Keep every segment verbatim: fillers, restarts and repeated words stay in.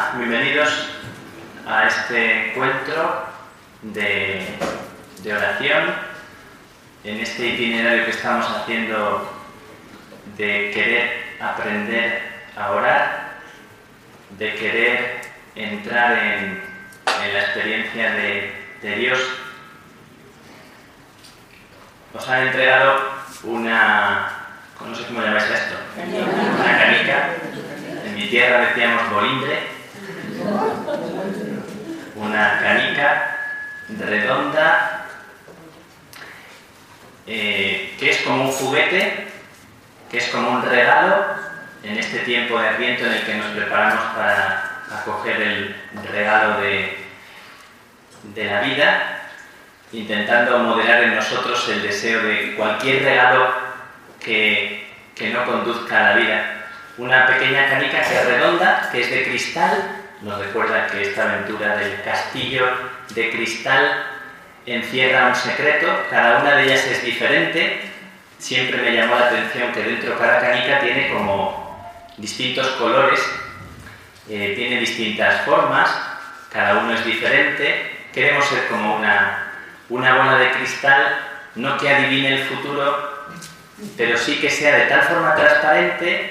Hola, bienvenidos a este encuentro de, de oración, en este itinerario que estamos haciendo de querer aprender a orar, de querer entrar en, en la experiencia de, de Dios. Os han entregado una, no sé cómo llamáis esto, una canica. En mi tierra decíamos bolindre, una canica redonda eh, que es como un juguete, que es como un regalo en este tiempo de Adviento en el que nos preparamos para acoger el regalo de, de la vida, intentando moderar en nosotros el deseo de cualquier regalo que, que no conduzca a la vida. Una pequeña canica que es redonda, que es de cristal, nos recuerda que esta aventura del castillo de cristal encierra un secreto, cada una de ellas es diferente. Siempre me llamó la atención que dentro de cada canica tiene como distintos colores, eh, tiene distintas formas, cada uno es diferente. Queremos ser como una, una bola de cristal, no que adivine el futuro, pero sí que sea de tal forma transparente,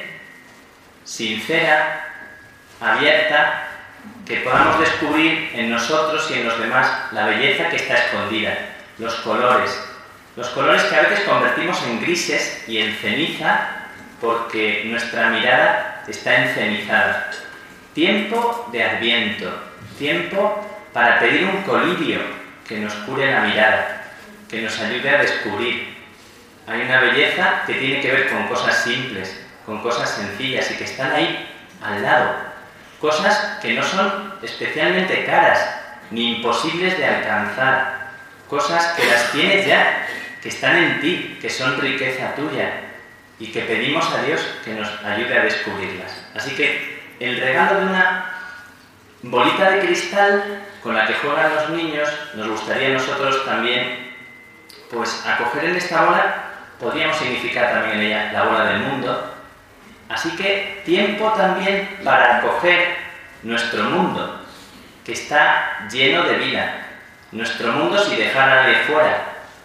sincera, abierta, que podamos descubrir en nosotros y en los demás la belleza que está escondida, los colores, los colores que a veces convertimos en grises y en ceniza porque nuestra mirada está encenizada. Tiempo de Adviento, tiempo para pedir un colirio que nos cure la mirada, que nos ayude a descubrir. Hay una belleza que tiene que ver con cosas simples, con cosas sencillas y que están ahí al lado. Cosas que no son especialmente caras ni imposibles de alcanzar. Cosas que las tienes ya, que están en ti, que son riqueza tuya y que pedimos a Dios que nos ayude a descubrirlas. Así que el regalo de una bolita de cristal con la que juegan los niños, nos gustaría a nosotros también pues acoger en esta bola, podríamos significar también en ella la bola del mundo. Así que tiempo también para acoger nuestro mundo, que está lleno de vida. Nuestro mundo sin dejar a nadie fuera.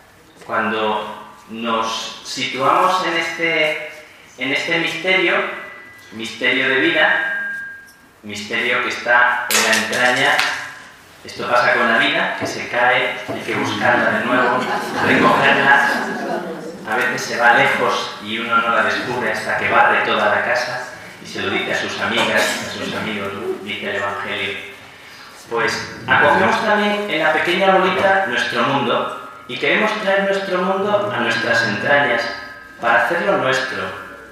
Cuando nos situamos en este, en este misterio, misterio de vida, misterio que está en la entraña, esto pasa con la vida, que se cae, hay que buscarla de nuevo, recogerla. A veces se va lejos y uno no la descubre hasta que barre toda la casa y se lo dice a sus amigas, a sus amigos, dice el Evangelio. Pues acogemos también en la pequeña bolita nuestro mundo y queremos traer nuestro mundo a nuestras entrañas para hacerlo nuestro.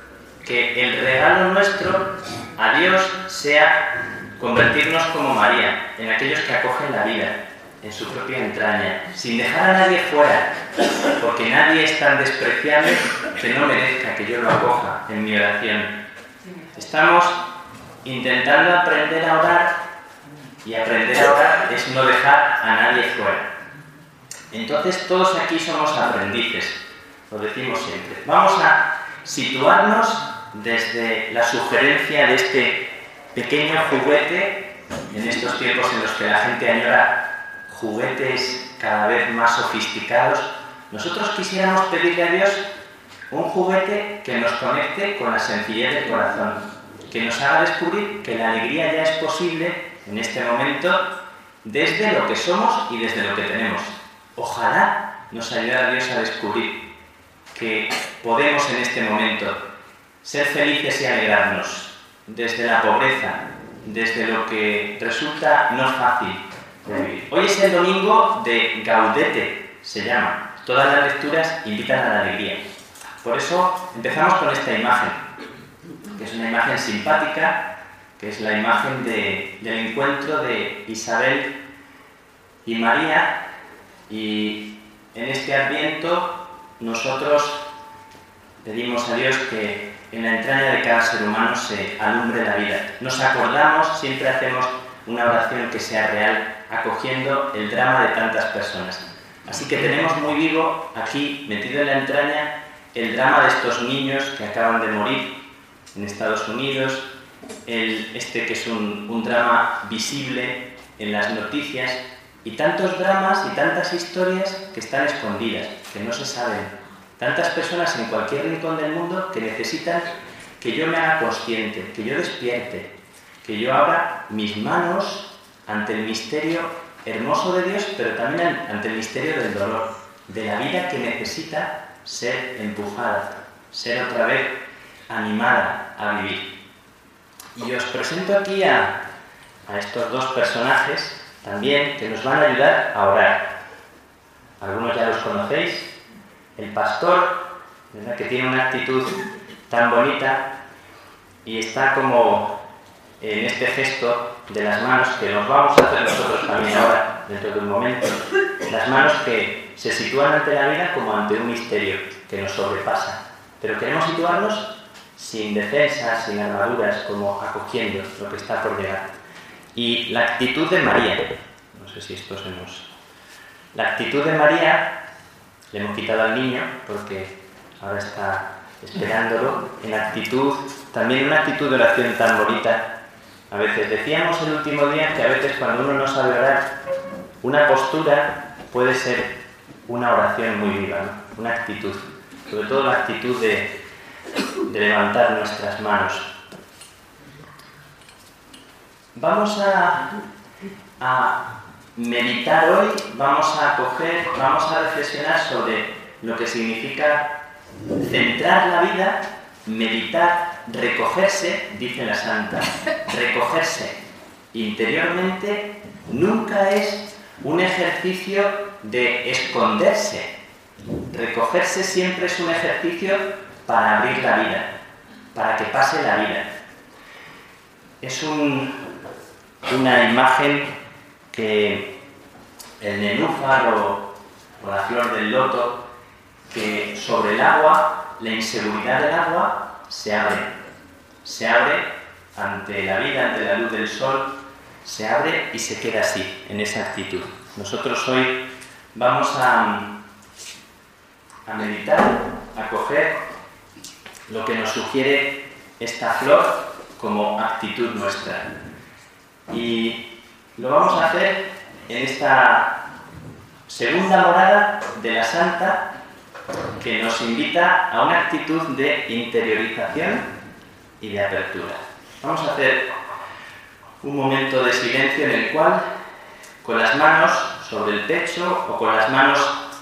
Que el regalo nuestro a Dios sea convertirnos como María, en aquellos que acogen la vida en su propia entraña, sin dejar a nadie fuera, porque nadie es tan despreciable que no merezca que yo lo acoja en mi oración. Estamos intentando aprender a orar, y aprender a orar es no dejar a nadie fuera. Entonces todos aquí somos aprendices, lo decimos siempre. Vamos a situarnos desde la sugerencia de este pequeño juguete, en estos tiempos en los que la gente añora juguetes cada vez más sofisticados. Nosotros quisiéramos pedirle a Dios un juguete que nos conecte con la sencillez del corazón, que nos haga descubrir que la alegría ya es posible en este momento desde lo que somos y desde lo que tenemos. Ojalá nos ayude Dios a descubrir que podemos en este momento ser felices y alegrarnos desde la pobreza, desde lo que resulta no fácil. Hoy es el domingo de Gaudete, se llama. Todas las lecturas invitan a la alegría. Por eso empezamos con esta imagen, que es una imagen simpática, que es la imagen de, del encuentro de Isabel y María. Y en este Adviento nosotros pedimos a Dios que en la entraña de cada ser humano se alumbre la vida. Nos acordamos, siempre hacemos una oración que sea real, acogiendo el drama de tantas personas. Así que tenemos muy vivo aquí, metido en la entraña, el drama de estos niños que acaban de morir en Estados Unidos, el, este que es un, un drama visible en las noticias, y tantos dramas y tantas historias que están escondidas, que no se saben. Tantas personas en cualquier rincón del mundo que necesitan que yo me haga consciente, que yo despierte, que yo abra mis manos ante el misterio hermoso de Dios, pero también ante el misterio del dolor, de la vida que necesita ser empujada, ser otra vez animada a vivir. Y os presento aquí a, a estos dos personajes también que nos van a ayudar a orar. Algunos ya los conocéis. El pastor, ¿verdad?, que tiene una actitud tan bonita y está como en este gesto de las manos que nos vamos a hacer nosotros también ahora, dentro de un momento. Las manos que se sitúan ante la vida como ante un misterio que nos sobrepasa. Pero queremos situarnos sin defensas, sin armaduras, como acogiendo lo que está por llegar. Y la actitud de María, no sé si esto se nos... La actitud de María, le hemos quitado al niño porque ahora está esperándolo, en actitud, también una actitud de oración tan bonita. A veces decíamos el último día que a veces cuando uno no sabe orar, una postura puede ser una oración muy viva, ¿no? Una actitud, sobre todo la actitud de, de levantar nuestras manos. Vamos a, a meditar hoy, vamos a coger, vamos a reflexionar sobre lo que significa centrar la vida, meditar, recogerse, dice la Santa, recogerse interiormente nunca es un ejercicio de esconderse. Recogerse siempre es un ejercicio para abrir la vida, para que pase la vida. Es un, una imagen que el nenúfar o, o la flor del loto, que sobre el agua, la inseguridad del agua se abre, se abre ante la vida, ante la luz del sol, se abre y se queda así, en esa actitud. Nosotros hoy vamos a, a meditar, a coger lo que nos sugiere esta flor como actitud nuestra. Y lo vamos a hacer en esta segunda morada de la Santa, que nos invita a una actitud de interiorización y de apertura. Vamos a hacer un momento de silencio en el cual, con las manos sobre el pecho o con las manos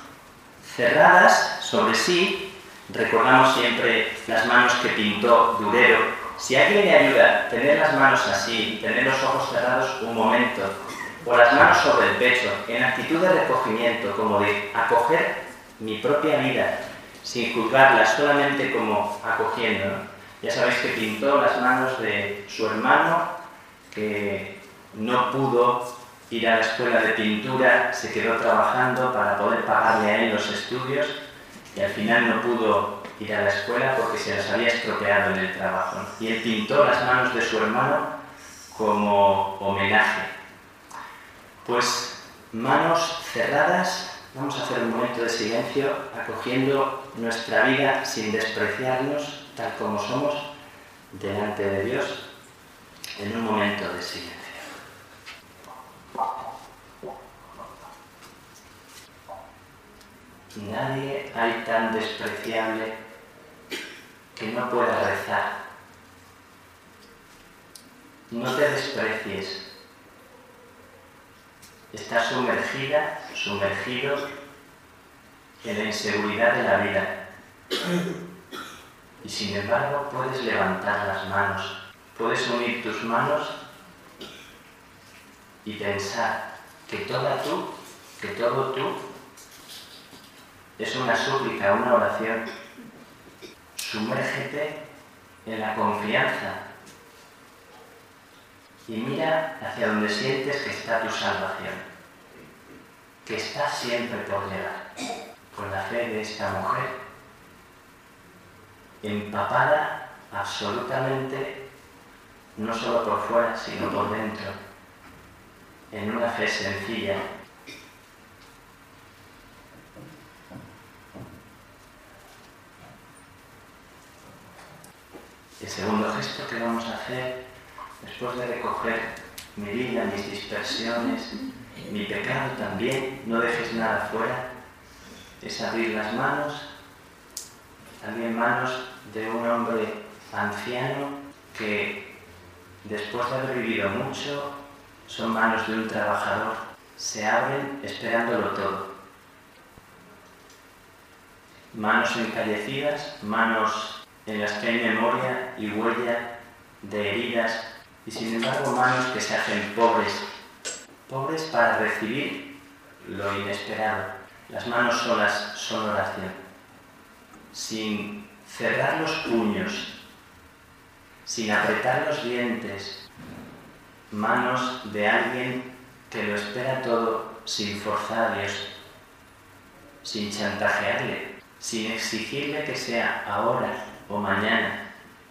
cerradas sobre sí, recordamos siempre las manos que pintó Durero. Si alguien le ayuda a tener las manos así, tener los ojos cerrados un momento, o las manos sobre el pecho, en actitud de recogimiento, como de acoger mi propia vida, sin juzgarla, solamente como acogiendo, ¿no? Ya sabéis que pintó las manos de su hermano, que no pudo ir a la escuela de pintura, se quedó trabajando para poder pagarle a él los estudios, y al final no pudo ir a la escuela porque se les había estropeado en el trabajo, ¿no? Y él pintó las manos de su hermano como homenaje. Pues manos cerradas. Vamos a hacer un momento de silencio, acogiendo nuestra vida sin despreciarnos, tal como somos, delante de Dios, en un momento de silencio. Nadie hay tan despreciable que no pueda rezar. No te desprecies. Estás sumergida, sumergido en la inseguridad de la vida. Y sin embargo puedes levantar las manos, puedes unir tus manos y pensar que toda tú, que todo tú, es una súplica, una oración. Sumérgete en la confianza y mira hacia donde sientes que está tu salvación, que está siempre por llegar, con la fe de esta mujer, empapada absolutamente, no solo por fuera, sino por dentro, en una fe sencilla. El segundo gesto que vamos a hacer después de recoger mi vida, mis dispersiones, mi pecado también, no dejes nada fuera, es abrir las manos, también manos de un hombre anciano que después de haber vivido mucho, son manos de un trabajador, se abren esperándolo todo. Manos encallecidas, manos en las que hay memoria y huella de heridas, y sin embargo manos que se hacen pobres, pobres para recibir lo inesperado. Las manos solas son oración, sin cerrar los puños, sin apretar los dientes, manos de alguien que lo espera todo sin forzar a Dios, sin chantajearle, sin exigirle que sea ahora o mañana.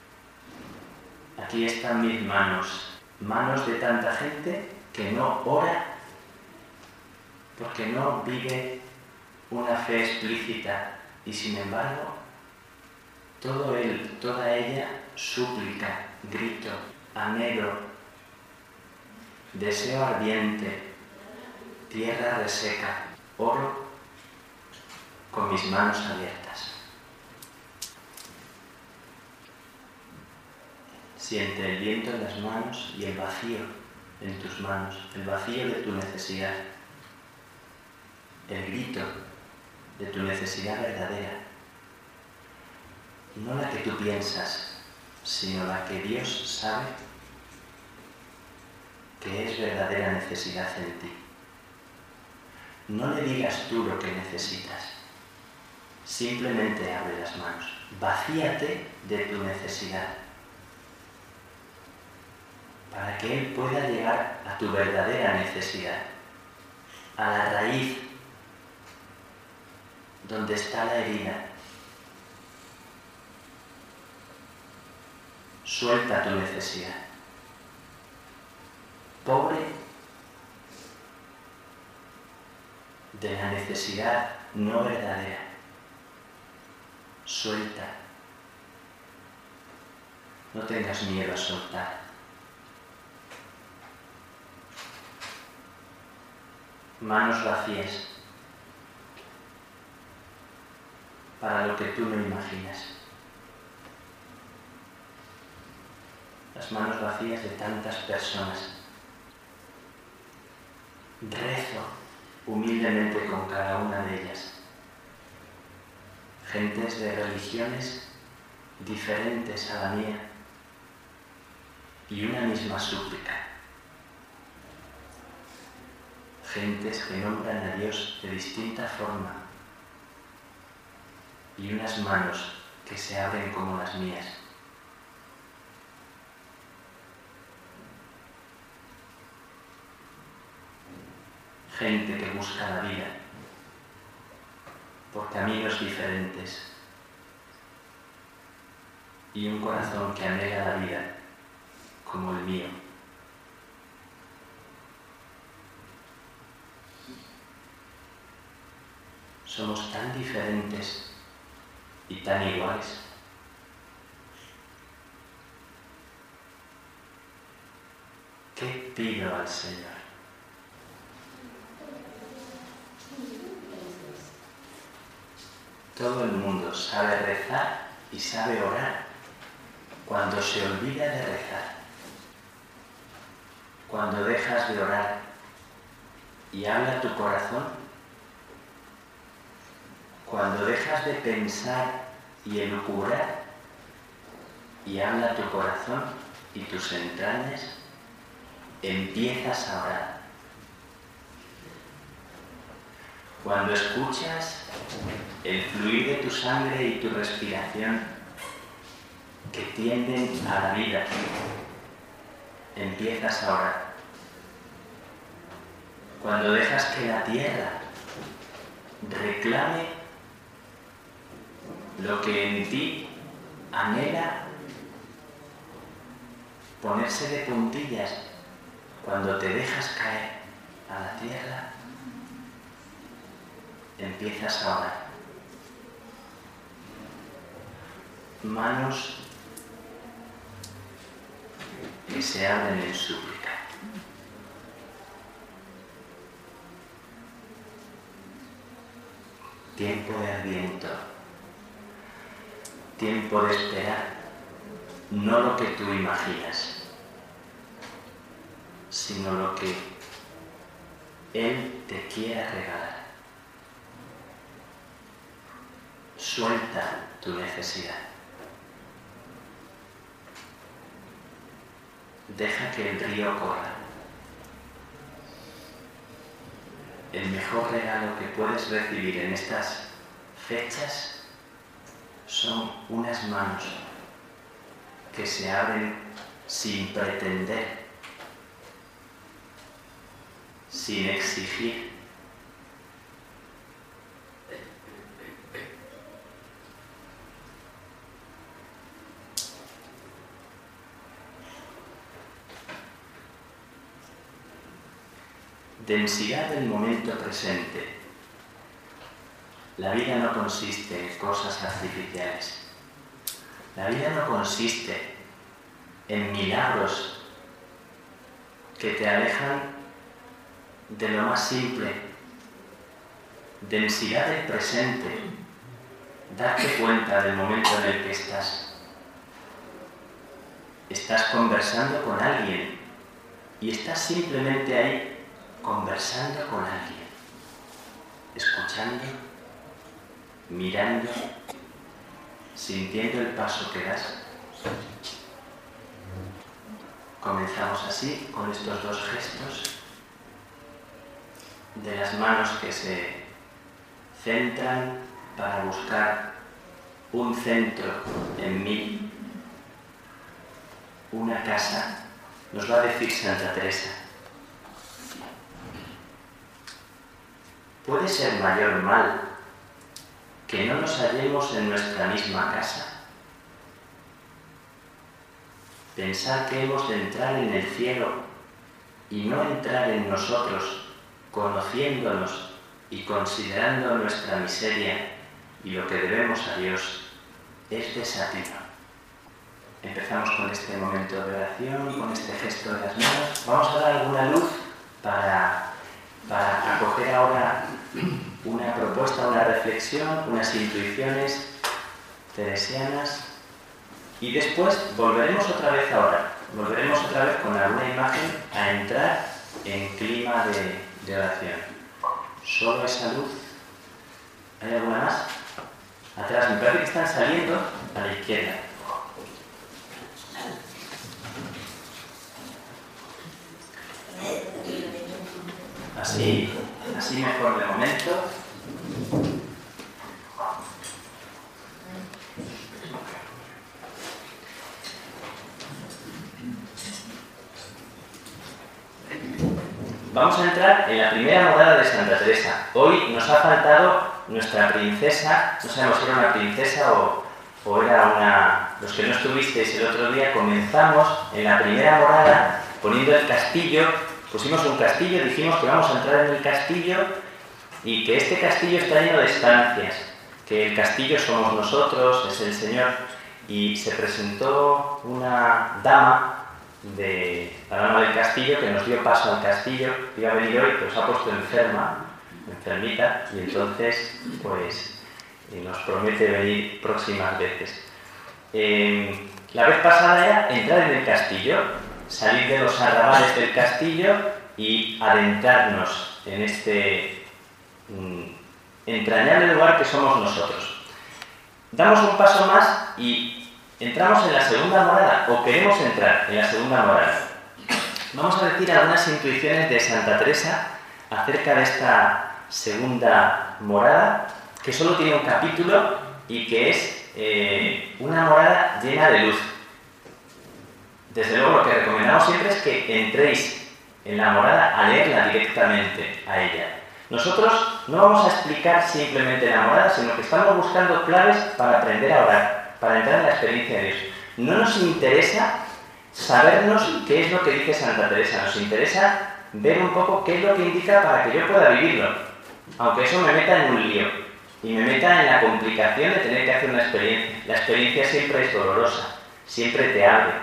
Aquí están mis manos, manos de tanta gente que no ora porque no vive una fe explícita y sin embargo todo él, toda ella, súplica, grito, anhelo, deseo ardiente, tierra reseca, oro con mis manos abiertas. Siente el viento en las manos y el vacío en tus manos, el vacío de tu necesidad, el grito de tu necesidad verdadera. No la que tú piensas, sino la que Dios sabe que es verdadera necesidad en ti. No le digas tú lo que necesitas, simplemente abre las manos, vacíate de tu necesidad, para que Él pueda llegar a tu verdadera necesidad, a la raíz donde está la herida. Suelta tu necesidad. Pobre de la necesidad no verdadera. Suelta. No tengas miedo a soltar. Manos vacías para lo que tú no imaginas. Las manos vacías de tantas personas. Rezo humildemente con cada una de ellas. Gentes de religiones diferentes a la mía y una misma súplica. Gentes que nombran a Dios de distinta forma y unas manos que se abren como las mías. Gente que busca la vida por caminos diferentes y un corazón que anhela la vida como el mío. Somos tan diferentes y tan iguales. ¿Qué pido al Señor? Todo el mundo sabe rezar y sabe orar cuando se olvida de rezar. Cuando dejas de orar y habla tu corazón, cuando dejas de pensar y elucubrar y habla tu corazón y tus entrañas, empiezas a orar. Cuando escuchas el fluir de tu sangre y tu respiración que tienden a la vida, empiezas a orar. Cuando dejas que la tierra reclame lo que en ti anhela ponerse de puntillas, cuando te dejas caer a la tierra, empiezas a orar. Manos que se abren en súplica. Tiempo de Adviento, tiempo de esperar, no lo que tú imaginas, sino lo que Él te quiera regalar. Suelta tu necesidad. Deja que el río corra. El mejor regalo que puedes recibir en estas fechas son unas manos que se abren sin pretender, sin exigir. Densidad del momento presente. La vida no consiste en cosas artificiales. La vida no consiste en milagros que te alejan de lo más simple. Densidad del presente. Darte cuenta del momento en el que estás. Estás conversando con alguien y estás simplemente ahí conversando con alguien, escuchando, mirando, sintiendo el paso que das. Comenzamos así con estos dos gestos de las manos que se centran para buscar un centro en mí, una casa. Nos va a decir Santa Teresa: ¿puede ser mayor mal que no nos hallemos en nuestra misma casa? Pensar que hemos de entrar en el cielo y no entrar en nosotros, conociéndonos y considerando nuestra miseria y lo que debemos a Dios, es desatino. Empezamos con este momento de oración, con este gesto de las manos. Vamos a dar alguna luz para... para acoger ahora una propuesta, una reflexión, unas intuiciones teresianas, y después volveremos otra vez ahora, volveremos otra vez con alguna imagen a entrar en clima de, de oración. Solo esa luz. ¿Hay alguna más? Atrás, me parece que están saliendo a la izquierda. Así, así mejor de momento. Vamos a entrar en la primera morada de Santa Teresa. Hoy nos ha faltado nuestra princesa, no sabemos si era una princesa o, o era una... Los que no estuvisteis el otro día, comenzamos en la primera morada poniendo el castillo. Pusimos un castillo, dijimos que vamos a entrar en el castillo y que este castillo está lleno de estancias, que el castillo somos nosotros, es el Señor, y se presentó una dama de la dama del castillo que nos dio paso al castillo, iba a venir hoy, pero se ha puesto enferma, enfermita, y entonces pues nos promete venir próximas veces. Eh, la vez pasada era entrar en el castillo, salir de los arrabales del castillo y adentrarnos en este mm, entrañable lugar que somos nosotros. Damos un paso más y entramos en la segunda morada, o queremos entrar en la segunda morada. Vamos a decir algunas intuiciones de Santa Teresa acerca de esta segunda morada, que solo tiene un capítulo y que es eh, una morada llena de luz. Desde luego, lo que recomendamos siempre es que entréis en la morada a leerla directamente a ella. Nosotros no vamos a explicar simplemente la morada, sino que estamos buscando claves para aprender a orar, para entrar en la experiencia de Dios. No nos interesa sabernos qué es lo que dice Santa Teresa, nos interesa ver un poco qué es lo que indica para que yo pueda vivirlo, aunque eso me meta en un lío y me meta en la complicación de tener que hacer una experiencia. La experiencia siempre es dolorosa, siempre te abre,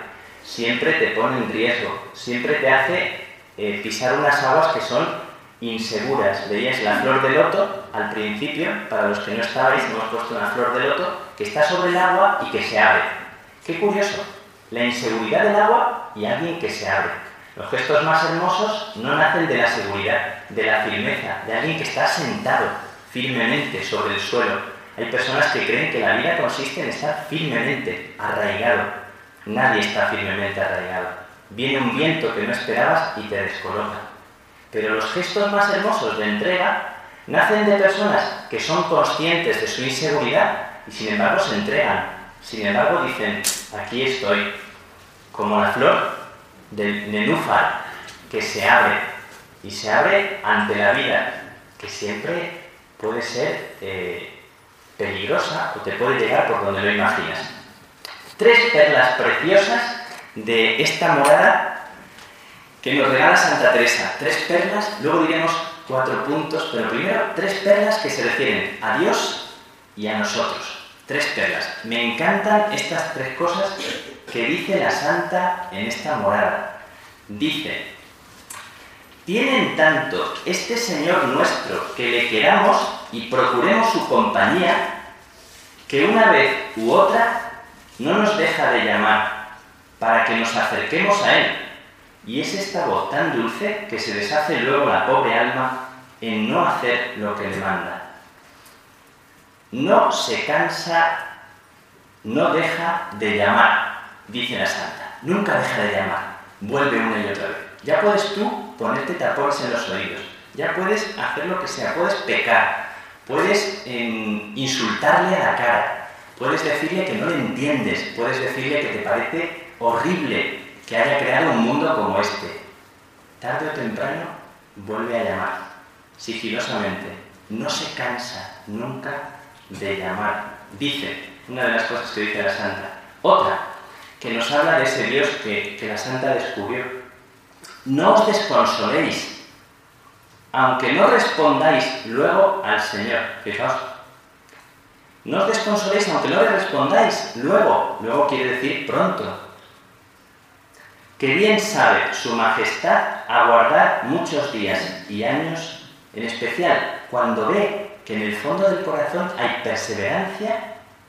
siempre te pone en riesgo, siempre te hace eh, pisar unas aguas que son inseguras. Veíais la flor de loto al principio, para los que no estabais, hemos puesto una flor de loto que está sobre el agua y que se abre. Qué curioso, la inseguridad del agua y alguien que se abre. Los gestos más hermosos no nacen de la seguridad, de la firmeza, de alguien que está sentado firmemente sobre el suelo. Hay personas que creen que la vida consiste en estar firmemente arraigado. Nadie está firmemente arraigado. Viene un viento que no esperabas y te descoloca. Pero los gestos más hermosos de entrega nacen de personas que son conscientes de su inseguridad y sin embargo se entregan. Sin embargo dicen, aquí estoy, como la flor del nenúfar, que se abre, y se abre ante la vida, que siempre puede ser eh, peligrosa o te puede llegar por donde lo imaginas. Tres perlas preciosas de esta morada que nos regala Santa Teresa. Tres perlas, luego diremos cuatro puntos, pero primero tres perlas que se refieren a Dios y a nosotros. Tres perlas. Me encantan estas tres cosas que dice la Santa en esta morada. Dice, tienen tanto este Señor nuestro que le queramos y procuremos su compañía, que una vez u otra no nos deja de llamar para que nos acerquemos a Él. Y es esta voz tan dulce que se deshace luego la pobre alma en no hacer lo que le manda. No se cansa, no deja de llamar, dice la Santa. Nunca deja de llamar, vuelve una y otra vez. Ya puedes tú ponerte tapones en los oídos, ya puedes hacer lo que sea, puedes pecar, puedes eh, insultarle a la cara, puedes decirle que no le entiendes, puedes decirle que te parece horrible que haya creado un mundo como este. Tarde o temprano vuelve a llamar, sigilosamente. No se cansa nunca de llamar. Dice, una de las cosas que dice la Santa. Otra, que nos habla de ese Dios que, que la Santa descubrió. No os desconsoléis, aunque no respondáis luego al Señor. Fijaos. No os desconsoléis aunque no le respondáis luego. Luego quiere decir pronto. Que bien sabe su majestad aguardar muchos días y años, en especial cuando ve que en el fondo del corazón hay perseverancia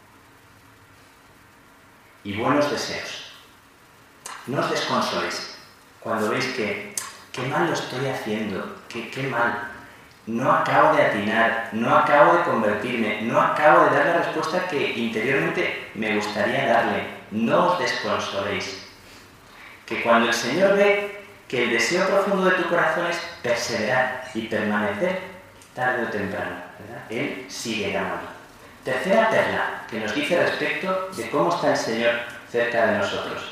y buenos deseos. No os desconsoléis cuando veis que qué mal lo estoy haciendo, que qué mal, no acabo de atinar, no acabo de convertirme, no acabo de dar la respuesta que interiormente me gustaría darle. No os desconsoléis. Que cuando el Señor ve que el deseo profundo de tu corazón es perseverar y permanecer, tarde o temprano, ¿verdad? Él sigue llamando. Tercera perla que nos dice respecto de cómo está el Señor cerca de nosotros.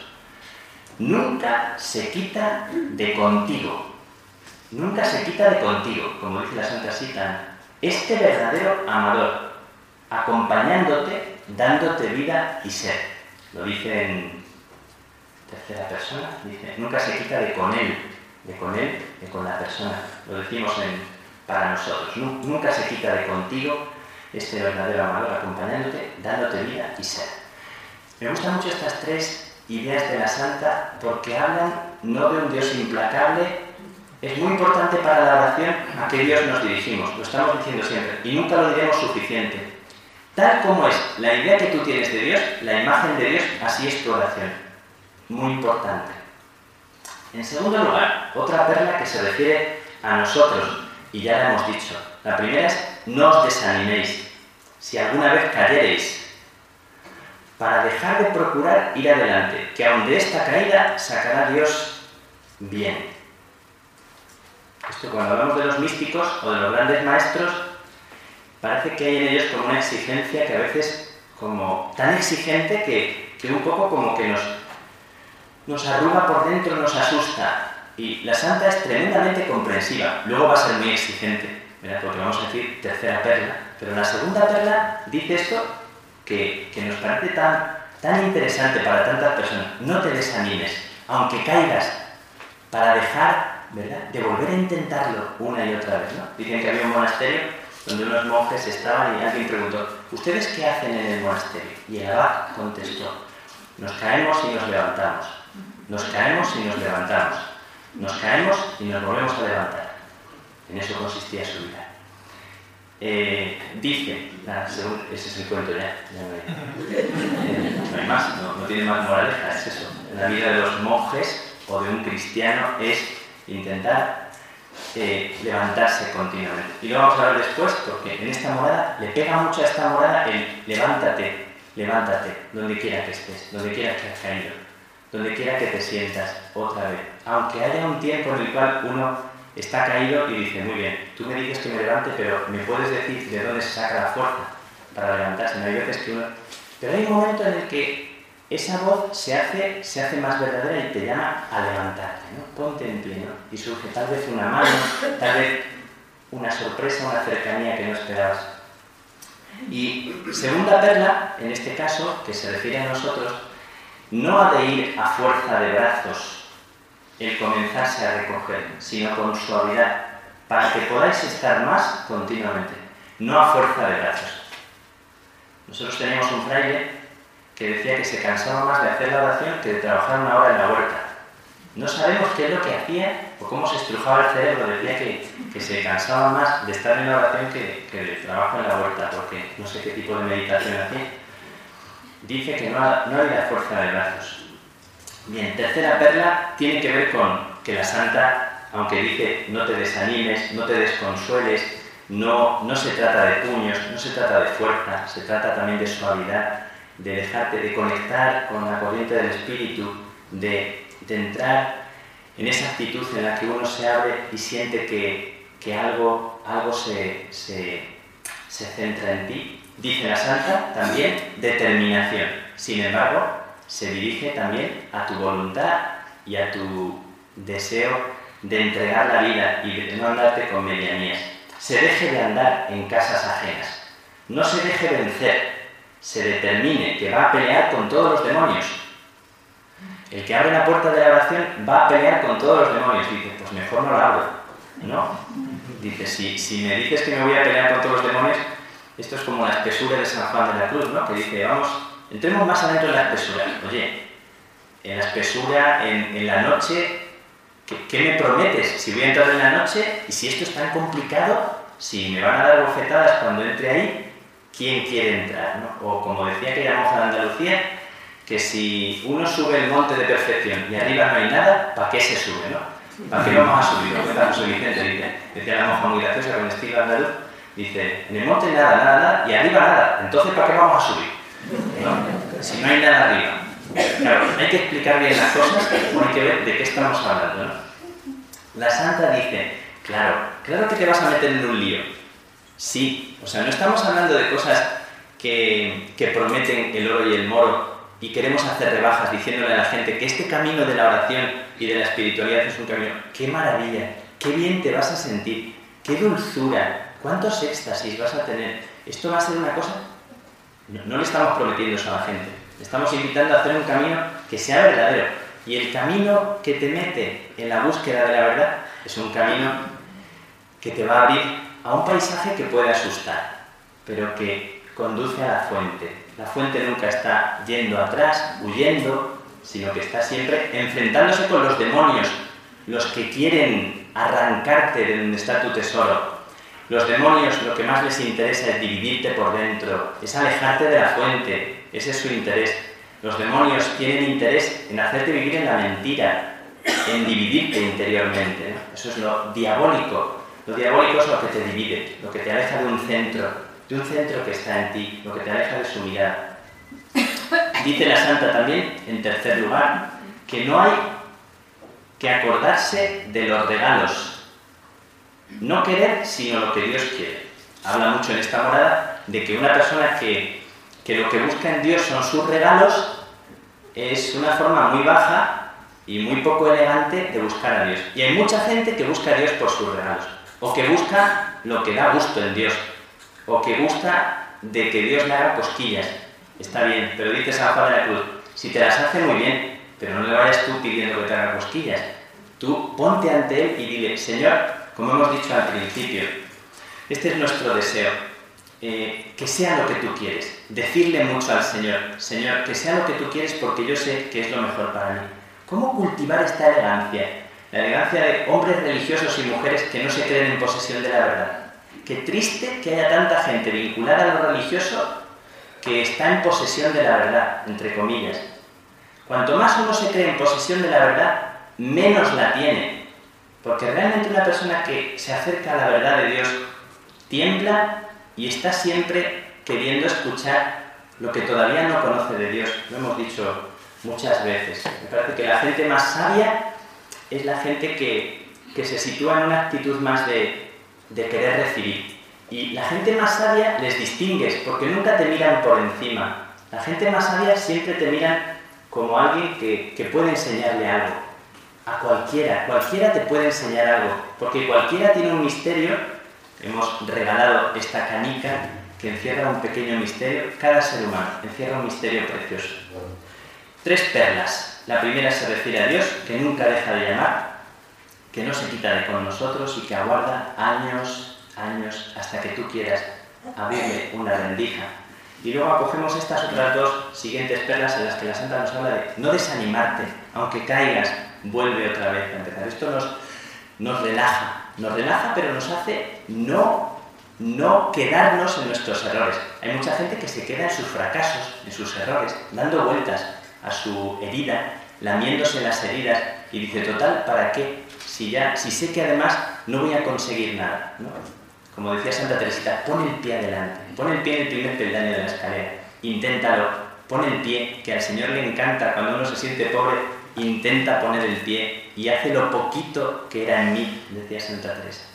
Nunca se quita de contigo. Nunca se quita de contigo, como dice la Santa Cita. Este verdadero amador, acompañándote, dándote vida y ser. Lo dice en tercera persona, dice, nunca se quita de con él, de con él, de con la persona. Lo decimos en, para nosotros. Nunca se quita de contigo este verdadero amador, acompañándote, dándote vida y ser. Me gustan mucho estas tres ideas de la Santa porque hablan no de un Dios implacable. Es muy importante para la oración a qué Dios nos dirigimos, lo estamos diciendo siempre, y nunca lo diremos suficiente. Tal como es la idea que tú tienes de Dios, la imagen de Dios, así es tu oración. Muy importante. En segundo lugar, otra perla que se refiere a nosotros, y ya la hemos dicho. La primera es, no os desaniméis, si alguna vez cayereis, para dejar de procurar ir adelante, que aun de esta caída sacará Dios bien. Esto cuando hablamos de los místicos o de los grandes maestros, parece que hay en ellos como una exigencia que a veces, como tan exigente que, que un poco como que nos, nos arruga por dentro, nos asusta. Y la Santa es tremendamente comprensiva, luego va a ser muy exigente, ¿verdad? Porque vamos a decir tercera perla, pero la segunda perla dice esto que, que nos parece tan, tan interesante para tantas personas. No te desanimes, aunque caigas, para dejar, ¿verdad?, de volver a intentarlo una y otra vez, ¿no? Dicen que había un monasterio donde unos monjes estaban y alguien preguntó, ¿ustedes qué hacen en el monasterio? Y el abad contestó, nos caemos y nos levantamos. Nos caemos y nos levantamos. Nos caemos y nos volvemos a levantar. En eso consistía su vida. Eh, dice, nada, según, ese es el cuento ya, ya no, hay, eh, no hay más, no, no tiene más moraleja, es eso. La vida de los monjes o de un cristiano es intentar eh, levantarse continuamente. Y lo vamos a ver después, porque en esta morada, le pega mucho a esta morada el levántate, levántate, donde quiera que estés, donde quiera que has caído, donde quiera que te sientas otra vez. Aunque haya un tiempo en el cual uno está caído y dice, muy bien, tú me dices que me levante, pero ¿me puedes decir de dónde se saca la fuerza para levantarse? No hay veces que uno... Pero hay un momento en el que esa voz se hace, se hace más verdadera y te llama a levantarte, ¿no? Ponte en pie, ¿no? Y surge tal vez una mano, tal vez una sorpresa, una cercanía que no esperabas. Y segunda perla, en este caso, que se refiere a nosotros, no ha de ir a fuerza de brazos el comenzarse a recoger, sino con suavidad, para que podáis estar más continuamente, no a fuerza de brazos. Nosotros teníamos un fraile que decía que se cansaba más de hacer la oración que de trabajar una hora en la huerta. No sabemos qué es lo que hacía o cómo se estrujaba el cerebro, decía que, que se cansaba más de estar en la oración que, que de trabajo en la huerta, porque no sé qué tipo de meditación hacía. Dice que no, no hay la fuerza de brazos. Bien, tercera perla tiene que ver con que la santa, aunque dice no te desanimes, no te desconsueles, no, no se trata de puños, no se trata de fuerza, se trata también de suavidad, de dejarte, de conectar con la corriente del espíritu, de, de entrar en esa actitud en la que uno se abre y siente que, que algo, algo se, se, se centra en ti. Dice la santa también determinación. Sin embargo, se dirige también a tu voluntad y a tu deseo de entregar la vida y de no andarte con medianías. Se deje de andar en casas ajenas. No se deje vencer. Se determine que va a pelear con todos los demonios. El que abre la puerta de la oración va a pelear con todos los demonios. Dice, pues mejor no la abro. No. Dice, si, si me dices que me voy a pelear con todos los demonios, esto es como la espesura de San Juan de la Cruz, ¿no? Que dice, vamos, entremos más adentro en la espesura. Oye, en la espesura, en, en la noche, ¿qué, ¿qué me prometes? Si voy a entrar en la noche y si esto es tan complicado, si me van a dar bofetadas cuando entre ahí, ¿quién quiere entrar, ¿no? O como decía aquella monja de Andalucía, que si uno sube el monte de perfección y arriba no hay nada, ¿para qué se sube, no? ¿Para qué vamos a subir? ¿No? Cuenta José Vicente, dice, decía la monja muy graciosa con estilo andaluz, dice, en el monte nada, nada, nada, y arriba nada, entonces ¿para qué vamos a subir? ¿No? Si no hay nada arriba. Claro, hay que explicar bien las cosas, hay que ver de qué estamos hablando, ¿no? La santa dice, claro, claro que te vas a meter en un lío. Sí, o sea, no estamos hablando de cosas que, que prometen el oro y el moro y queremos hacer rebajas diciéndole a la gente que este camino de la oración y de la espiritualidad es un camino. ¡Qué maravilla! ¡Qué bien te vas a sentir! ¡Qué dulzura! ¿Cuántos éxtasis vas a tener? ¿Esto va a ser una cosa? No, no le estamos prometiendo eso a la gente. Le estamos invitando a hacer un camino que sea verdadero. Y el camino que te mete en la búsqueda de la verdad es un camino que te va a abrir a un paisaje que puede asustar, pero que conduce a la fuente. La fuente nunca está yendo atrás, huyendo, sino que está siempre enfrentándose con los demonios, los que quieren arrancarte de donde está tu tesoro. Los demonios lo que más les interesa es dividirte por dentro, es alejarte de la fuente, ese es su interés. Los demonios tienen interés en hacerte vivir en la mentira, en dividirte interiormente, ¿no? Eso es lo diabólico. Lo diabólico es lo que te divide, lo que te aleja de un centro, de un centro que está en ti, lo que te aleja de su mirada. Dice la santa también, en tercer lugar, que no hay que acordarse de los regalos. No querer, sino lo que Dios quiere. Habla mucho en esta morada de que una persona que, que lo que busca en Dios son sus regalos es una forma muy baja y muy poco elegante de buscar a Dios. Y hay mucha gente que busca a Dios por sus regalos. O que busca lo que da gusto en Dios, o que gusta de que Dios le haga cosquillas. Está bien, pero dice San Juan de la Cruz, si te las hace muy bien, pero no le vayas tú pidiendo que te haga cosquillas. Tú ponte ante Él y dile, Señor, como hemos dicho al principio, este es nuestro deseo, eh, que sea lo que tú quieres. Decirle mucho al Señor, Señor, que sea lo que tú quieres porque yo sé que es lo mejor para mí. ¿Cómo cultivar esta elegancia? La elegancia de hombres religiosos y mujeres que no se creen en posesión de la verdad. Qué triste que haya tanta gente vinculada a lo religioso que está en posesión de la verdad, entre comillas. Cuanto más uno se cree en posesión de la verdad, menos la tiene. Porque realmente una persona que se acerca a la verdad de Dios tiembla y está siempre queriendo escuchar lo que todavía no conoce de Dios. Lo hemos dicho muchas veces. Me parece que la gente más sabia es la gente que, que se sitúa en una actitud más de, de querer recibir. Y la gente más sabia les distingues, porque nunca te miran por encima. La gente más sabia siempre te miran como alguien que, que puede enseñarle algo. A cualquiera, cualquiera te puede enseñar algo, porque cualquiera tiene un misterio. Hemos regalado esta canica que encierra un pequeño misterio. Cada ser humano encierra un misterio precioso. Tres perlas. La primera se refiere a Dios, que nunca deja de llamar, que no se quita de con nosotros y que aguarda años, años, hasta que tú quieras abrirle una rendija. Y luego acogemos estas otras dos siguientes perlas en las que la Santa nos habla de no desanimarte, aunque caigas, vuelve otra vez a empezar. Esto nos, nos relaja, nos relaja, pero nos hace no, no quedarnos en nuestros errores. Hay mucha gente que se queda en sus fracasos, en sus errores, dando vueltas a su herida, lamiéndose las heridas y dice, total, ¿para qué? Si, ya, si sé que además no voy a conseguir nada, ¿no? Como decía Santa Teresita, pon el pie adelante, pon el pie en el primer peldaño de la escalera, inténtalo, pon el pie, que al Señor le encanta cuando uno se siente pobre, intenta poner el pie y hace lo poquito que era en mí, decía Santa Teresa.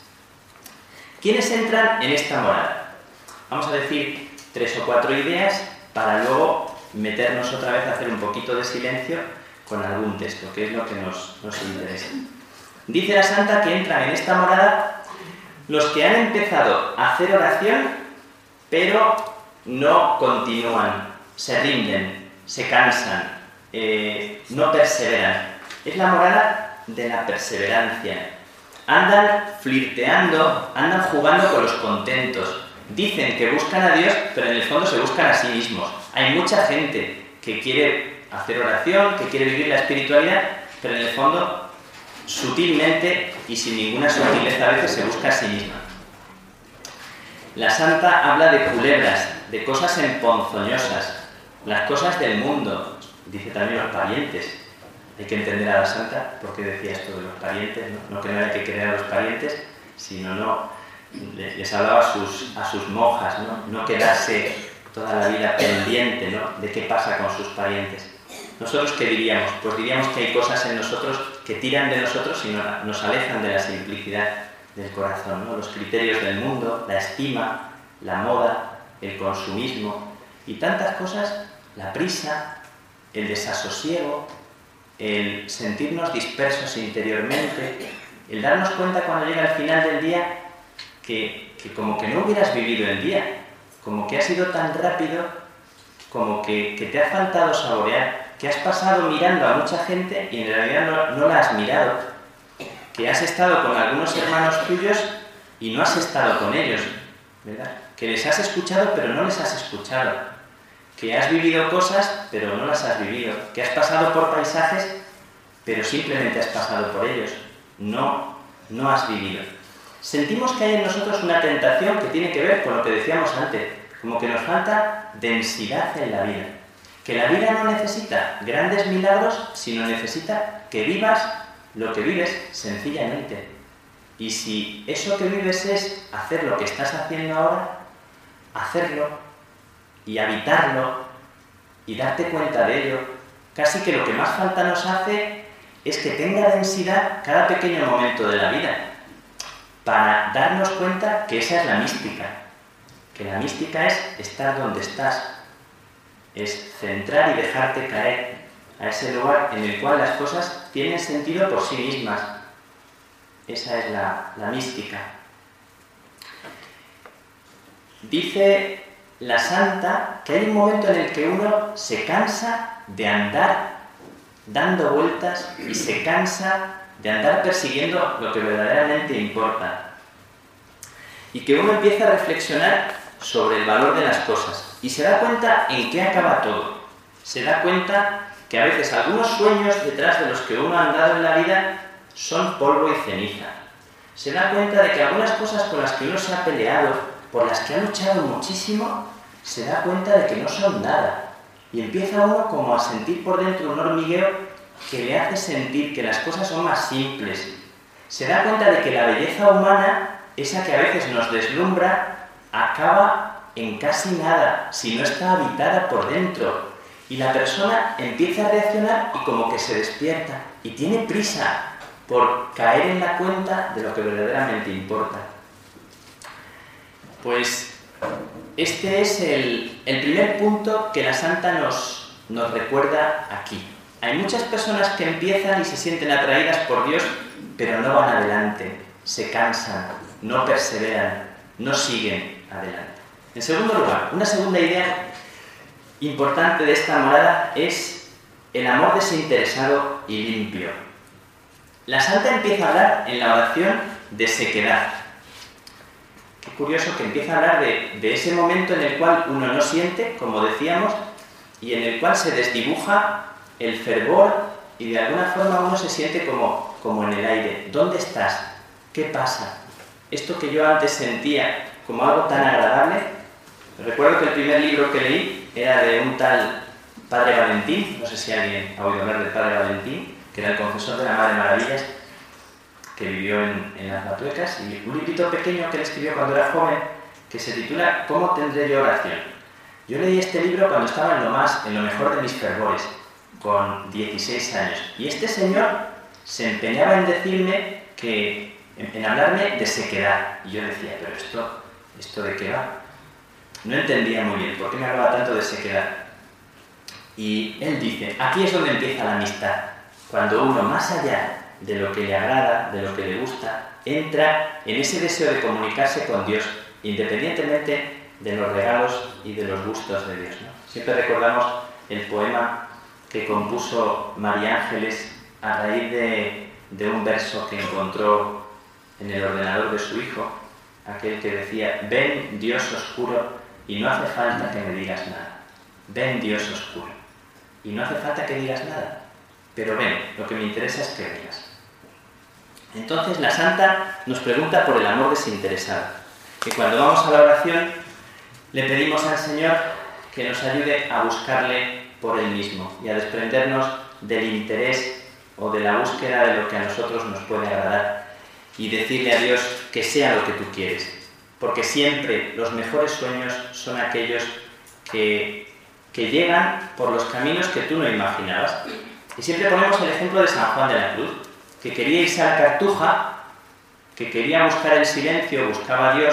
¿Quiénes entran en esta morada? Vamos a decir tres o cuatro ideas para luego meternos otra vez a hacer un poquito de silencio con algún texto, que es lo que nos, nos interesa. Dice la Santa que entran en esta morada los que han empezado a hacer oración, pero no continúan, se rinden, se cansan, eh, no perseveran. Es la morada de la perseverancia. Andan flirteando, andan jugando con los contentos. Dicen que buscan a Dios, pero en el fondo se buscan a sí mismos. Hay mucha gente que quiere hacer oración, que quiere vivir la espiritualidad, pero en el fondo, sutilmente y sin ninguna sutileza a veces se busca a sí misma. La Santa habla de culebras, de cosas emponzoñosas, las cosas del mundo. Dice también los parientes. Hay que entender a la Santa porque decía esto de los parientes, ¿no? No que no haya que querer a los parientes, sino no... Les hablaba a sus, a sus monjas, ¿no? No quedarse toda la vida pendiente, ¿no? De qué pasa con sus parientes. ¿Nosotros qué diríamos? Pues diríamos que hay cosas en nosotros que tiran de nosotros y nos alejan de la simplicidad del corazón, ¿no? Los criterios del mundo, la estima, la moda, el consumismo y tantas cosas, la prisa, el desasosiego, el sentirnos dispersos interiormente, el darnos cuenta cuando llega el final del día Que, que como que no hubieras vivido el día, como que ha sido tan rápido, como que, que te ha faltado saborear, que has pasado mirando a mucha gente y en realidad no, no la has mirado, que has estado con algunos hermanos tuyos y no has estado con ellos, ¿verdad? Que les has escuchado pero no les has escuchado, que has vivido cosas pero no las has vivido, que has pasado por paisajes pero simplemente has pasado por ellos, no, no has vivido. Sentimos que hay en nosotros una tentación que tiene que ver con lo que decíamos antes, como que nos falta densidad en la vida. Que la vida no necesita grandes milagros, sino necesita que vivas lo que vives sencillamente. Y si eso que vives es hacer lo que estás haciendo ahora, hacerlo y habitarlo y darte cuenta de ello, casi que lo que más falta nos hace es que tenga densidad cada pequeño momento de la vida, para darnos cuenta que esa es la mística, que la mística es estar donde estás, es centrar y dejarte caer a ese lugar en el cual las cosas tienen sentido por sí mismas. Esa es la, la mística. Dice la Santa que hay un momento en el que uno se cansa de andar dando vueltas y se cansa de andar persiguiendo lo que verdaderamente importa. Y que uno empieza a reflexionar sobre el valor de las cosas y se da cuenta en qué acaba todo. Se da cuenta que a veces algunos sueños detrás de los que uno ha andado en la vida son polvo y ceniza. Se da cuenta de que algunas cosas con las que uno se ha peleado, por las que ha luchado muchísimo, se da cuenta de que no son nada. Y empieza uno como a sentir por dentro un hormigueo que le hace sentir que las cosas son más simples. Se da cuenta de que la belleza humana, esa que a veces nos deslumbra, acaba en casi nada, si no está habitada por dentro. Y la persona empieza a reaccionar y como que se despierta y tiene prisa por caer en la cuenta de lo que verdaderamente importa. Pues este es el, el primer punto que la Santa nos, nos recuerda aquí. Hay muchas personas que empiezan y se sienten atraídas por Dios, pero no van adelante, se cansan, no perseveran, no siguen adelante. En segundo lugar, una segunda idea importante de esta morada es el amor desinteresado y limpio. La Santa empieza a hablar en la oración de sequedad. Qué curioso que empieza a hablar de, de ese momento en el cual uno no siente, como decíamos, y en el cual se desdibuja el fervor y de alguna forma uno se siente como, como en el aire. ¿Dónde estás? ¿Qué pasa? Esto que yo antes sentía como algo tan agradable. Recuerdo que el primer libro que leí era de un tal Padre Valentín, no sé si alguien ha oído hablar del Padre Valentín, que era el confesor de la Madre Maravillas, que vivió en, en las Batuecas, y un librito pequeño que él escribió cuando era joven, que se titula ¿Cómo tendré yo oración? Yo leí este libro cuando estaba en lo más, en lo mejor de mis fervores, con dieciséis años, y este señor se empeñaba en decirme que, en, en hablarme de sequedad, y yo decía, pero esto, ¿esto de qué va? No entendía muy bien por qué me hablaba tanto de sequedad. Y él dice, aquí es donde empieza la amistad, cuando uno, más allá de lo que le agrada, de lo que le gusta, entra en ese deseo de comunicarse con Dios, independientemente de los regalos y de los gustos de Dios, ¿no? Siempre recordamos el poema que compuso María Ángeles a raíz de, de un verso que encontró en el ordenador de su hijo, aquel que decía, ven Dios oscuro y no hace falta que me digas nada. Ven Dios oscuro y no hace falta que digas nada, pero ven, lo que me interesa es que vengas. Entonces la Santa nos pregunta por el amor desinteresado, que cuando vamos a la oración le pedimos al Señor que nos ayude a buscarle por Él mismo y a desprendernos del interés o de la búsqueda de lo que a nosotros nos puede agradar y decirle a Dios que sea lo que tú quieres, porque siempre los mejores sueños son aquellos que, que llegan por los caminos que tú no imaginabas. Y siempre ponemos el ejemplo de San Juan de la Cruz, que quería irse a la Cartuja, que quería buscar el silencio, buscaba a Dios,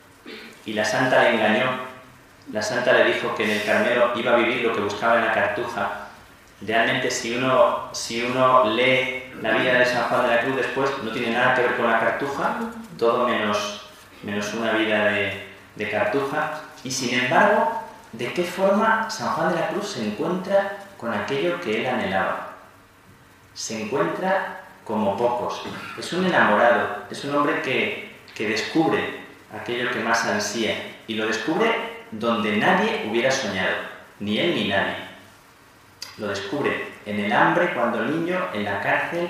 y la Santa le engañó. La Santa le dijo que en el Carmelo iba a vivir lo que buscaba en la Cartuja. Realmente, si uno, si uno lee la vida de San Juan de la Cruz después, no tiene nada que ver con la Cartuja, todo menos, menos una vida de, de Cartuja. Y sin embargo, ¿de qué forma San Juan de la Cruz se encuentra con aquello que él anhelaba? Se encuentra como pocos. Es un enamorado, es un hombre que, que descubre aquello que más ansía, y lo descubre donde nadie hubiera soñado, ni él ni nadie. Lo descubre en el hambre cuando niño, en la cárcel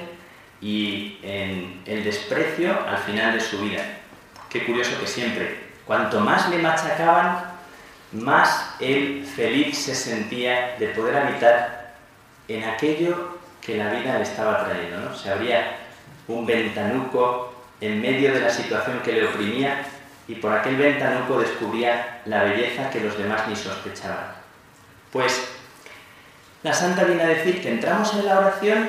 y en el desprecio al final de su vida. Qué curioso que siempre, cuanto más le machacaban, más él feliz se sentía de poder habitar en aquello que la vida le estaba trayendo, ¿no? Se abría un ventanuco en medio de la situación que le oprimía y por aquel ventanuco descubría la belleza que los demás ni sospechaban. Pues la Santa viene a decir que entramos en la oración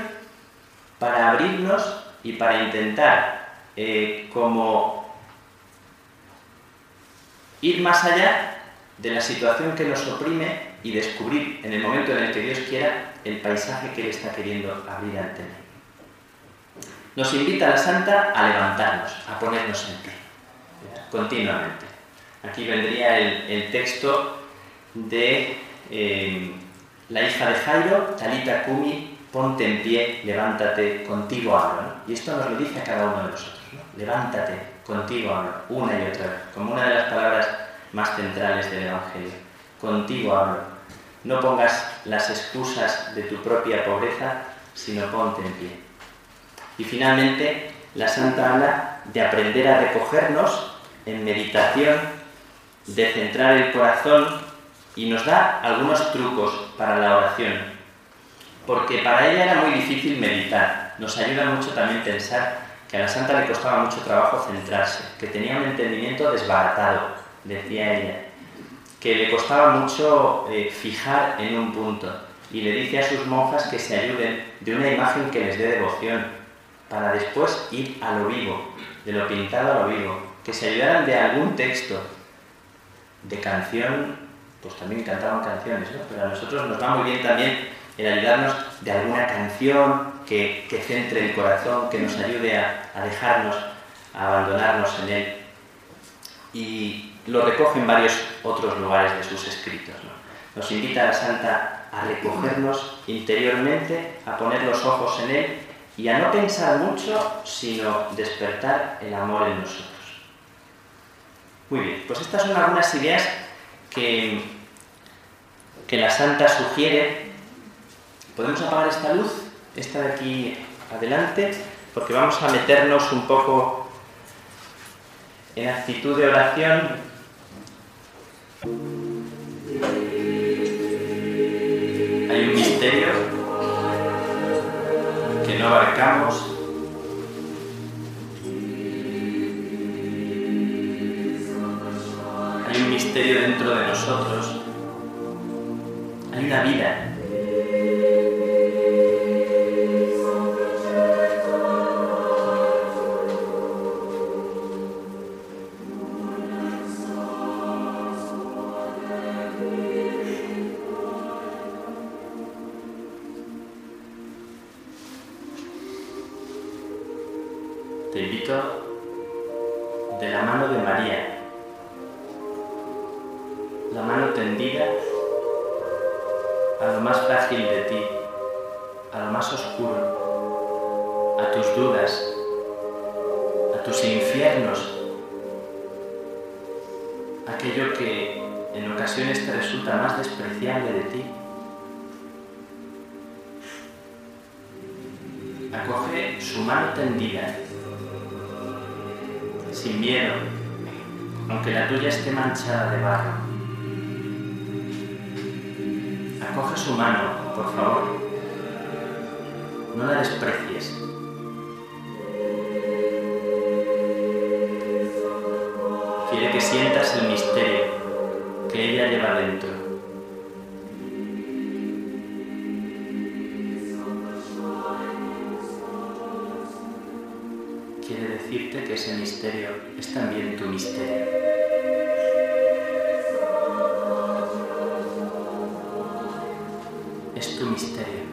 para abrirnos y para intentar eh, como ir más allá de la situación que nos oprime y descubrir en el momento en el que Dios quiera el paisaje que Él está queriendo abrir ante mí. Nos invita la Santa a levantarnos, a ponernos en pie, continuamente. Aquí vendría el, el texto de eh, la hija de Jairo, Talita Cumi, ponte en pie, levántate, contigo hablo, ¿no? Y esto nos lo dice a cada uno de nosotros, ¿no? Levántate, contigo hablo, una y otra vez, como una de las palabras más centrales del Evangelio. Contigo hablo. No pongas las excusas de tu propia pobreza, sino ponte en pie. Y finalmente, la Santa habla de aprender a recogernos en meditación, de centrar el corazón, y nos da algunos trucos para la oración, porque para ella era muy difícil meditar. Nos ayuda mucho también pensar que a la Santa le costaba mucho trabajo centrarse, que tenía un entendimiento desbaratado, decía ella, que le costaba mucho eh, fijar en un punto, y le dice a sus monjas que se ayuden de una imagen que les dé devoción, para después ir a lo vivo, de lo pintado a lo vivo, que se ayudaran de algún texto, de canción, pues también cantaban canciones, ¿no? Pero a nosotros nos va muy bien también el ayudarnos de alguna canción que, que centre el corazón, que nos ayude a, a dejarnos, a abandonarnos en él. Y lo recoge en varios otros lugares de sus escritos, ¿no? Nos invita a la Santa a recogernos interiormente, a poner los ojos en él y a no pensar mucho, sino despertar el amor en nosotros. Muy bien, pues estas son algunas ideas que, que la Santa sugiere. ¿Podemos apagar esta luz? Esta de aquí adelante, porque vamos a meternos un poco en actitud de oración. Hay un misterio que no abarcamos. Hay un misterio dentro de nosotros. Hay una vida. Te invito de la mano de María, la mano tendida a lo más frágil de ti, a lo más oscuro, a tus dudas, a tus infiernos, aquello que en ocasiones te resulta más despreciable de ti. Acoge su mano tendida, sin miedo, aunque la tuya esté manchada de barro. Acoge su mano, por favor. No la desprecies. Quiere que sientas el misterio que ella lleva dentro. Quiere decirte que ese misterio es también tu misterio. Es tu misterio.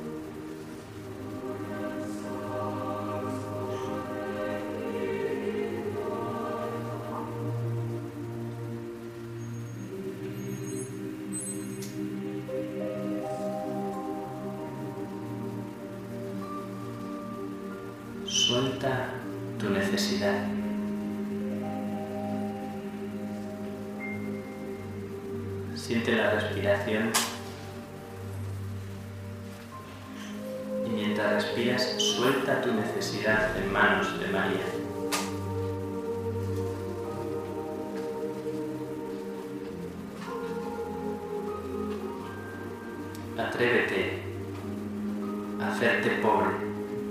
Suelta tu necesidad. Siente la respiración y mientras respiras, suelta tu necesidad en manos de María. Atrévete a hacerte pobre.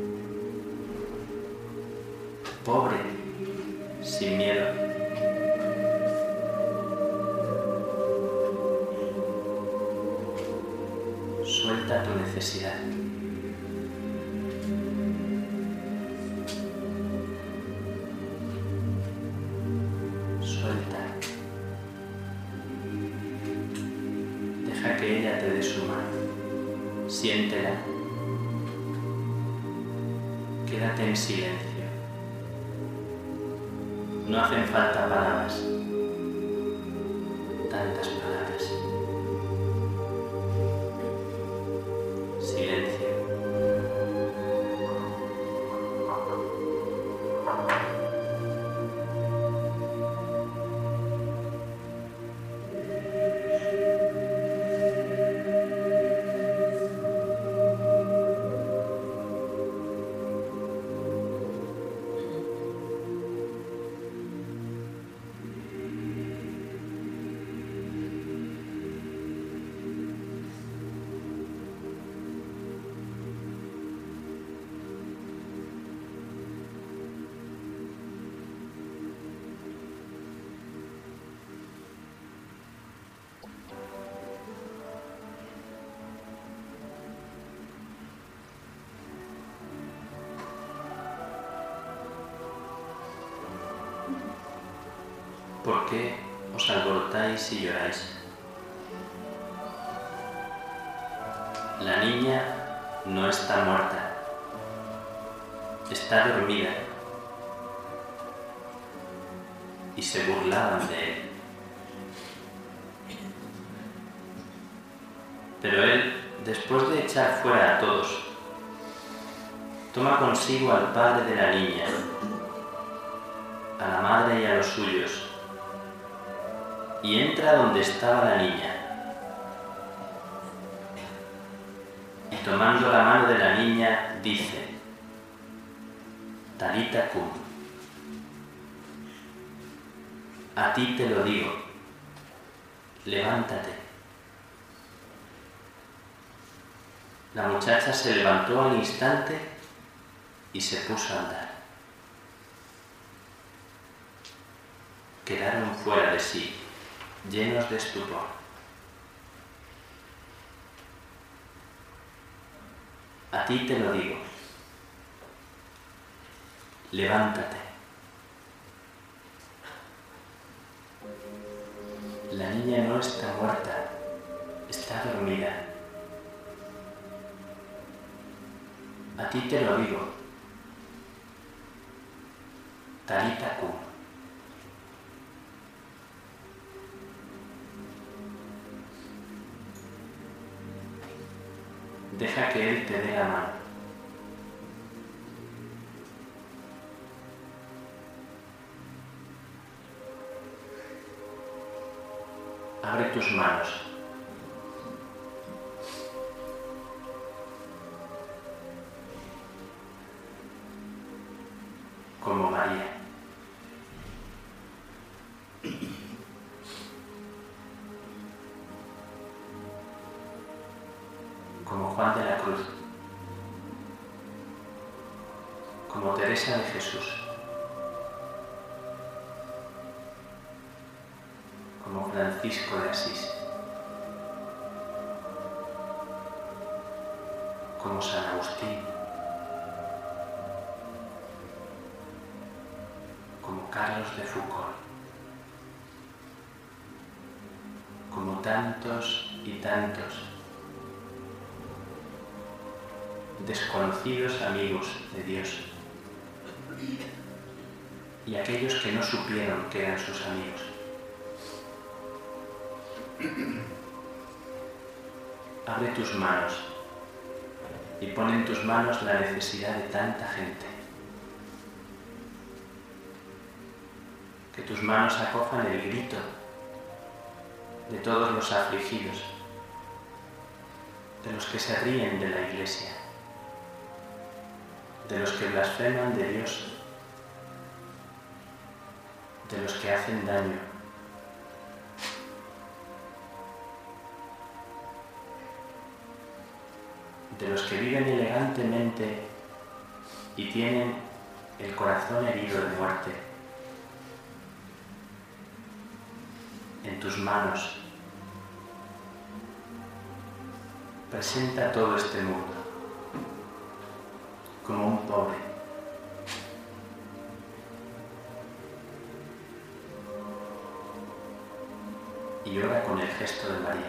Pobre, sin miedo. Suelta tu necesidad. Suelta. Deja que ella te dé su mano. Siéntela. Quédate en silencio. No hacen falta palabras, tantas palabras. Silencio. ¿por qué os alborotáis y lloráis? La niña no está muerta, está dormida. Y se burlaban de él. Pero él, después de echar fuera a todos, toma consigo al padre de la niña, a la madre y a los suyos, y entra donde estaba la niña. Y tomando la mano de la niña, dice: Talita cum. A ti te lo digo, levántate. La muchacha se levantó al instante y se puso a andar. Quedaron fuera de sí, llenos de estupor. A ti te lo digo, levántate. La niña no está muerta, está dormida. A ti te lo digo, Talita cum. Deja que Él te dé la mano. Abre tus manos. Como María. Como Juan de la Cruz. Como Teresa de Jesús. Como Francisco de Asís, como San Agustín, como Carlos de Foucault, como tantos y tantos desconocidos amigos de Dios y aquellos que no supieron que eran sus amigos. Abre tus manos y pon en tus manos la necesidad de tanta gente. Que tus manos acojan el grito de todos los afligidos, de los que se ríen de la Iglesia, de los que blasfeman de Dios, de los que hacen daño, de los que viven elegantemente y tienen el corazón herido de muerte. En tus manos presenta todo este mundo como un pobre. Y ora con el gesto de María.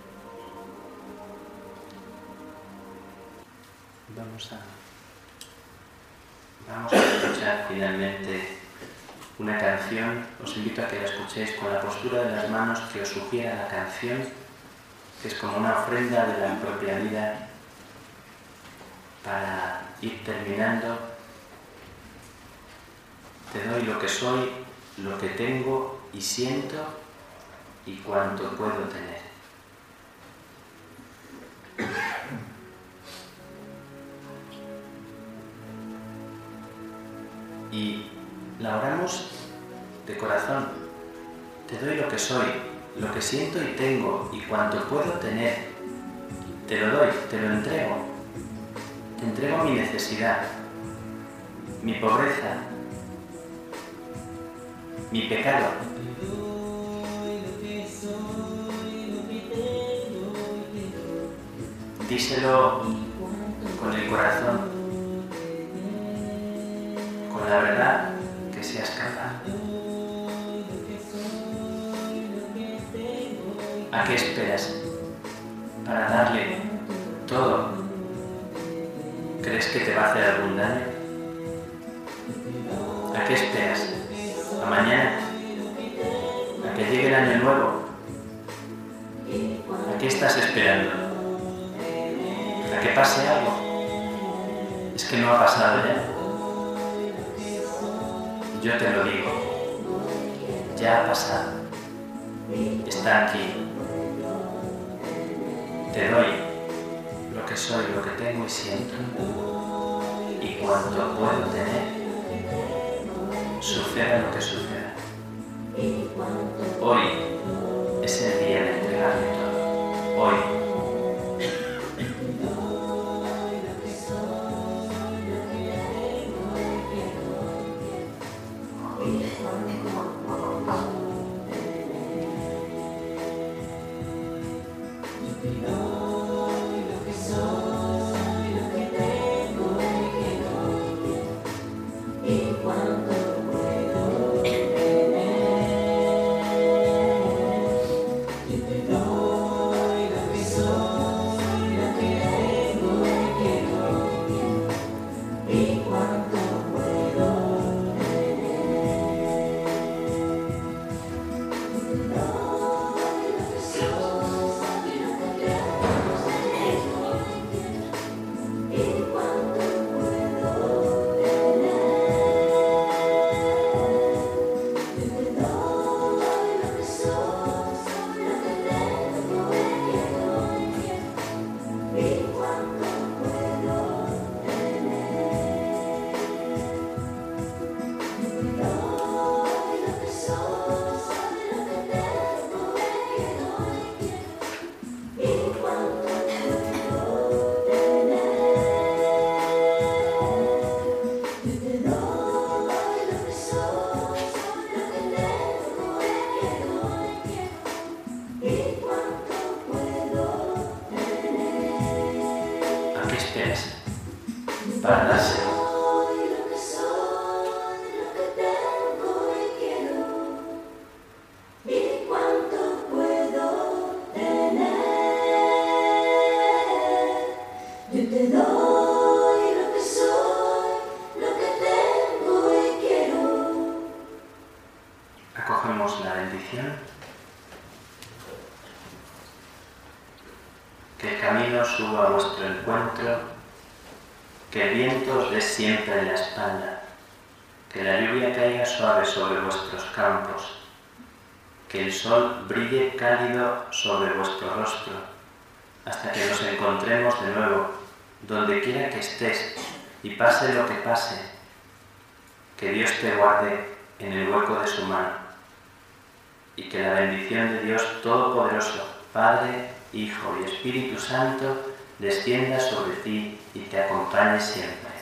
Vamos a, vamos a escuchar finalmente una canción. Os invito a que la escuchéis con la postura de las manos que os sugiera la canción, que es como una ofrenda de la propia vida para ir terminando. Te doy lo que soy, lo que tengo y siento y cuanto puedo tener. Y la oramos de corazón. Te doy lo que soy, lo que siento y tengo y cuanto puedo tener. Te lo doy, te lo entrego. Te entrego mi necesidad, mi pobreza, mi pecado. Díselo con el corazón, con la verdad que seas capaz. ¿A qué esperas para darle todo? ¿Crees que te va a hacer algún daño? ¿A qué esperas? ¿A mañana? ¿A que llegue el año nuevo? ¿A qué estás esperando? ¿A que pase algo? Es que no ha pasado ya. Yo te lo digo, ya ha pasado, está aquí. Te doy lo que soy, lo que tengo y siento, y cuanto puedo tener, suceda lo que suceda. Hoy es el día de entregarle todo. Hoy. Para dárselo. Acogemos la bendición. Que el camino suba a vuestro encuentro. Que el viento os dé siempre en la espalda, que la lluvia caiga suave sobre vuestros campos, que el sol brille cálido sobre vuestro rostro, hasta que nos encontremos de nuevo, donde quiera que estés, y pase lo que pase, que Dios te guarde en el hueco de su mano, y que la bendición de Dios Todopoderoso, Padre, Hijo y Espíritu Santo, descienda sobre ti y te acompañe siempre.